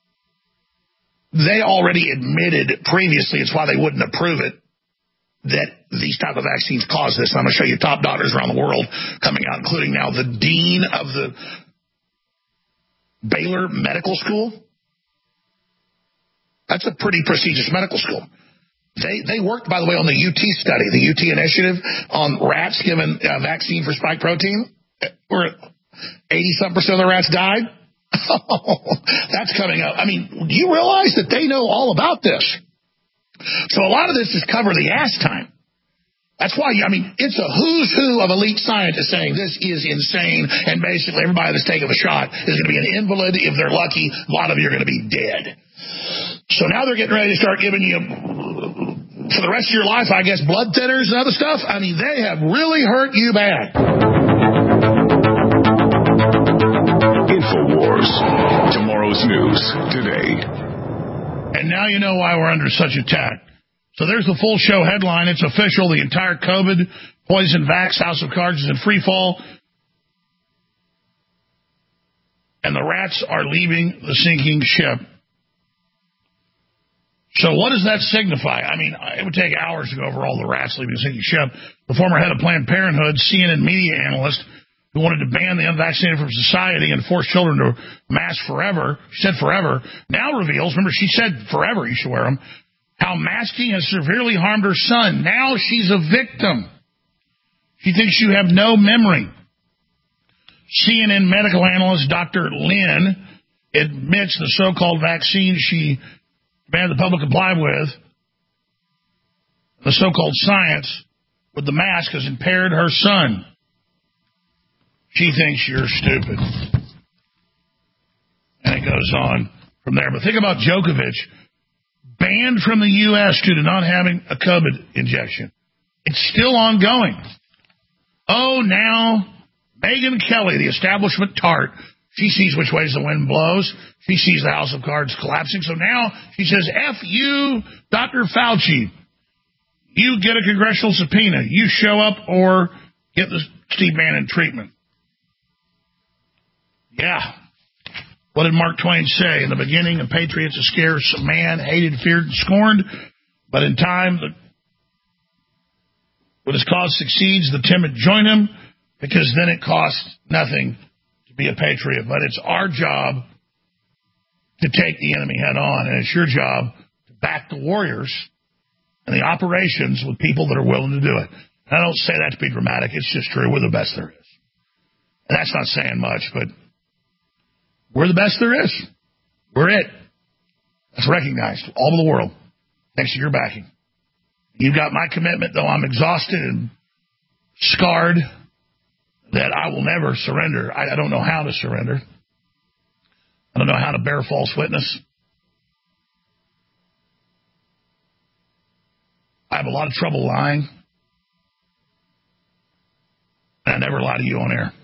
they already admitted previously, it's why they wouldn't approve it, that these type of vaccines cause this. I'm going to show you top doctors around the world coming out, including now the dean of the Baylor Medical School. That's a pretty prestigious medical school. They they worked, by the way, on the U T study, the U T initiative on rats given a vaccine for spike protein, where eighty-something percent of the rats died. That's coming up. I mean, do you realize that they know all about this? So a lot of this is cover the ass time. That's why, I mean, it's a who's who of elite scientists saying this is insane, and basically everybody that's taking the shot is going to be an invalid. If they're lucky, a lot of you are going to be dead. So now they're getting ready to start giving you, for the rest of your life, I guess, blood thinners and other stuff. I mean, they have really hurt you bad. InfoWars. Tomorrow's news today. And now you know why we're under such attack. So there's the full show headline. It's official. The entire COVID, poison, vax, House of Cards is in free fall. And the rats are leaving the sinking ship. So what does that signify? I mean, it would take hours to go over all the rats leaving the sinking ship. The former head of Planned Parenthood, C N N media analyst, who wanted to ban the unvaccinated from society and force children to mask forever, she said forever, now reveals, remember she said forever you should wear them, how masking has severely harmed her son. Now she's a victim. She thinks you have no memory. C N N medical analyst Doctor Lin admits the so-called vaccine she demanded the public comply with, the so-called science with the mask, has impaired her son. She thinks you're stupid. And it goes on from there. But think about Djokovic, banned from the U S due to not having a COVID injection. It's still ongoing. Oh, now Megyn Kelly, the establishment tart, she sees which ways the wind blows. She sees the House of Cards collapsing. So now she says, F you, Doctor Fauci. You get a congressional subpoena. You show up or get the Steve Bannon treatment. Yeah. What did Mark Twain say? In the beginning, a patriot's a scarce man, hated, feared, and scorned. But in time, the, when his cause succeeds, the timid join him, because then it costs nothing to be a patriot. But it's our job to take the enemy head on, and it's your job to back the warriors and the operations with people that are willing to do it. And I don't say that to be dramatic. It's just true. We're the best there is. And that's not saying much, but we're the best there is. We're it. That's recognized all over the world, thanks to your backing. You've got my commitment, though I'm exhausted and scarred, that I will never surrender. I, I don't know how to surrender. I don't know how to bear false witness. I have a lot of trouble lying. And I never lie to you on air.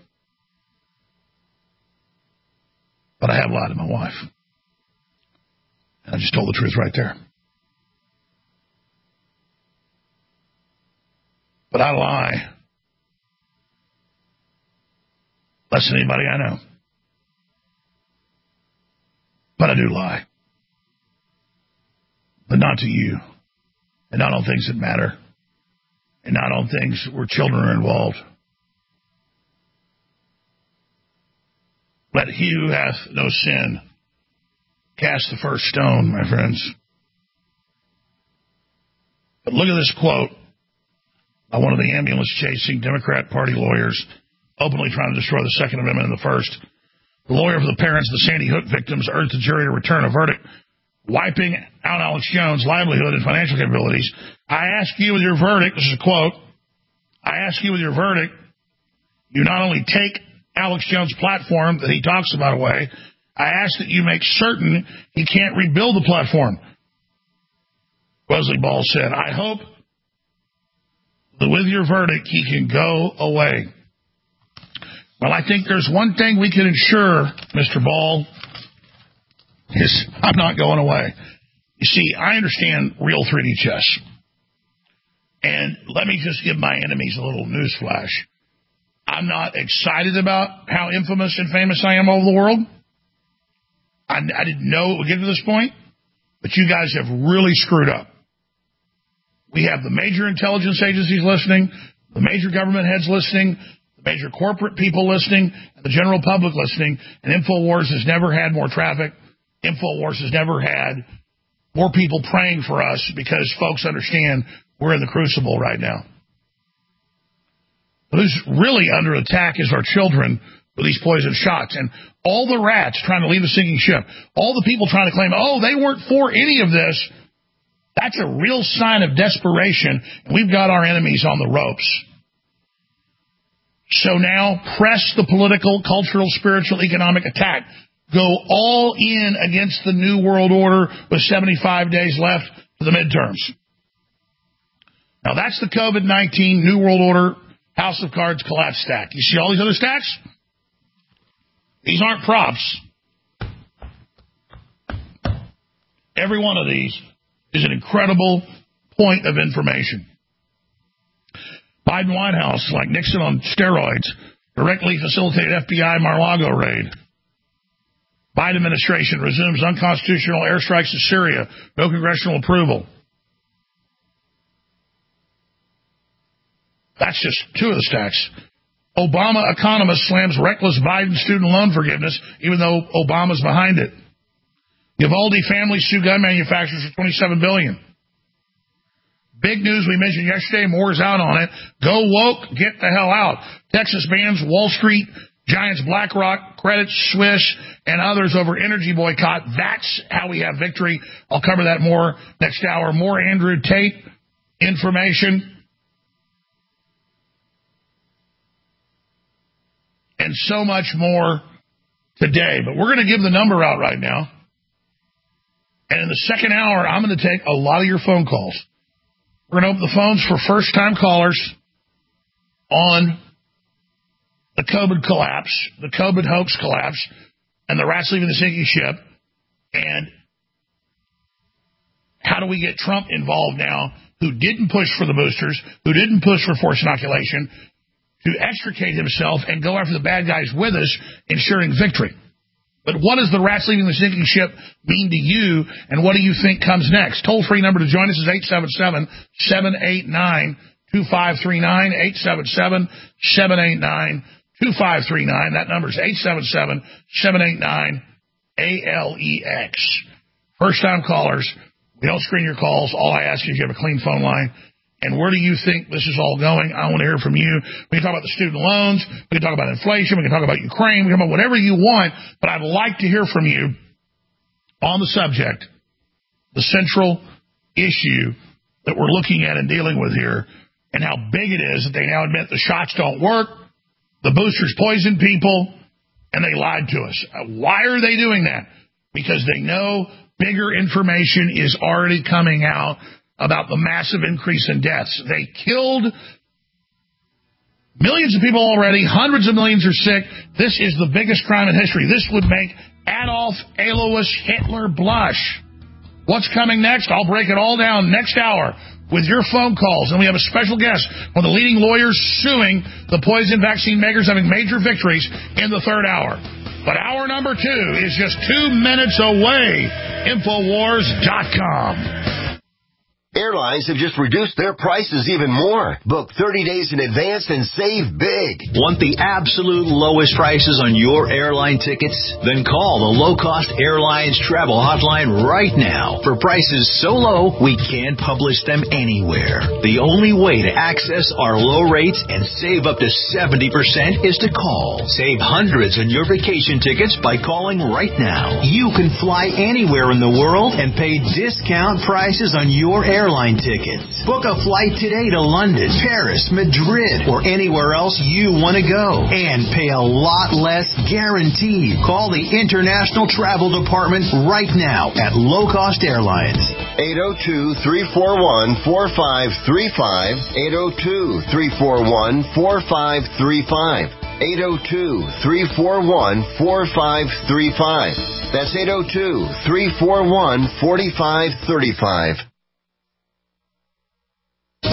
But I have lied to my wife. And I just told the truth right there. But I lie less than anybody I know. But I do lie. But not to you. And not on things that matter. And not on things where children are involved. Let he who hath no sin cast the first stone, my friends. But look at this quote by one of the ambulance-chasing Democrat Party lawyers openly trying to destroy the Second Amendment and the First. The lawyer for the parents of the Sandy Hook victims urged the jury to return a verdict wiping out Alex Jones' livelihood and financial capabilities. I ask you with your verdict, this is a quote, I ask you with your verdict, you not only take Alex Jones' platform that he talks about away, I ask that you make certain he can't rebuild the platform. Wesley Ball said, I hope that with your verdict he can go away. Well, I think there's one thing we can ensure, Mister Ball, is I'm not going away. You see, I understand real three D chess. And let me just give my enemies a little newsflash. I'm not excited about how infamous and famous I am all over the world. I, I didn't know it would get to this point, but you guys have really screwed up. We have the major intelligence agencies listening, the major government heads listening, the major corporate people listening, and the general public listening, and InfoWars has never had more traffic. InfoWars has never had more people praying for us because folks understand we're in the crucible right now. Who's really under attack is our children with these poison shots. And all the rats trying to leave the sinking ship, all the people trying to claim, oh, they weren't for any of this, that's a real sign of desperation. And we've got our enemies on the ropes. So now press the political, cultural, spiritual, economic attack. Go all in against the New World Order with seventy-five days left to the midterms. Now that's the COVID nineteen New World Order House of Cards collapse stack. You see all these other stacks? These aren't props. Every one of these is an incredible point of information. Biden White House, like Nixon on steroids, directly facilitated F B I Mar-a-Lago raid. Biden administration resumes unconstitutional airstrikes to Syria. No congressional approval. That's just two of the stacks. Obama economist slams reckless Biden student loan forgiveness, even though Obama's behind it. Uvalde family sue gun manufacturers for twenty-seven billion dollars. Big news we mentioned yesterday. More is out on it. Go woke, get the hell out. Texas bans Wall Street giants BlackRock, Credit Suisse, and others over energy boycott. That's how we have victory. I'll cover that more next hour. More Andrew Tate information. And so much more today. But we're going to give the number out right now. And in the second hour, I'm going to take a lot of your phone calls. We're going to open the phones for first-time callers on the COVID collapse, the COVID hoax collapse, and the rats leaving the sinking ship. And how do we get Trump involved now, who didn't push for the boosters, who didn't push for forced inoculation, to extricate himself and go after the bad guys with us, ensuring victory. But what does the rats leaving the sinking ship mean to you, and what do you think comes next? Toll-free number to join us is eight seven seven, seven eight nine, two five three nine, eight seven seven, seven eight nine, two five three nine. That number is eight seven seven, seven eight nine, A L E X. First-time callers, we don't screen your calls. All I ask is you have a clean phone line. And where do you think this is all going? I want to hear from you. We can talk about the student loans. We can talk about inflation. We can talk about Ukraine. We can talk about whatever you want. But I'd like to hear from you on the subject, the central issue that we're looking at and dealing with here, and how big it is that they now admit the shots don't work, the boosters poison people, and they lied to us. Why are they doing that? Because they know bigger information is already coming out about the massive increase in deaths. They killed millions of people already. Hundreds of millions are sick. This is the biggest crime in history. This would make Adolf Alois Hitler blush. What's coming next? I'll break it all down next hour with your phone calls. And we have a special guest, one of the leading lawyers suing the poison vaccine makers, having major victories in the third hour. But hour number two is just two minutes away. Infowars dot com. Airlines have just reduced their prices even more. Book thirty days in advance and save big. Want the absolute lowest prices on your airline tickets? Then call the Low Cost Airlines Travel Hotline right now for prices so low we can't publish them anywhere. The only way to access our low rates and save up to seventy percent is to call. Save hundreds on your vacation tickets by calling right now. You can fly anywhere in the world and pay discount prices on your airline airline tickets. Book a flight today to London, Paris, Madrid, or anywhere else you want to go and pay a lot less guaranteed. Call the International Travel Department right now at Low Cost Airlines. eight oh two, three four one, four five three five. eight oh two, three four one, four five three five. eight oh two, three four one, four five three five. That's eight oh two, three four one, four five three five.